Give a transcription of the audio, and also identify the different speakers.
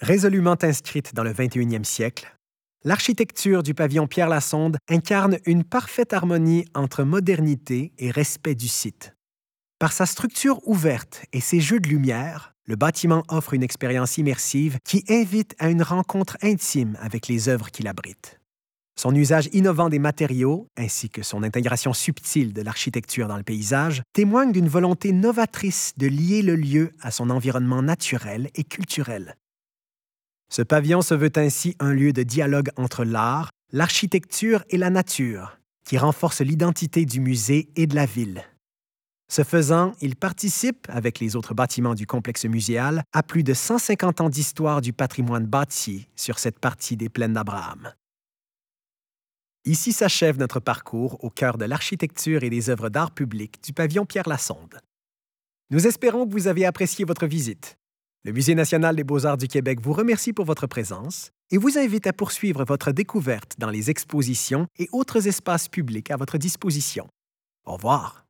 Speaker 1: Résolument inscrite dans le 21e siècle, l'architecture du pavillon Pierre Lassonde incarne une parfaite harmonie entre modernité et respect du site. Par sa structure ouverte et ses jeux de lumière, le bâtiment offre une expérience immersive qui invite à une rencontre intime avec les œuvres qu'il abrite. Son usage innovant des matériaux, ainsi que son intégration subtile de l'architecture dans le paysage, témoignent d'une volonté novatrice de lier le lieu à son environnement naturel et culturel. Ce pavillon se veut ainsi un lieu de dialogue entre l'art, l'architecture et la nature, qui renforce l'identité du musée et de la ville. Ce faisant, il participe, avec les autres bâtiments du complexe muséal, à plus de 150 ans d'histoire du patrimoine bâti sur cette partie des plaines d'Abraham. Ici s'achève notre parcours au cœur de l'architecture et des œuvres d'art public du pavillon Pierre Lassonde. Nous espérons que vous avez apprécié votre visite. Le Musée national des beaux-arts du Québec vous remercie pour votre présence et vous invite à poursuivre votre découverte dans les expositions et autres espaces publics à votre disposition. Au revoir.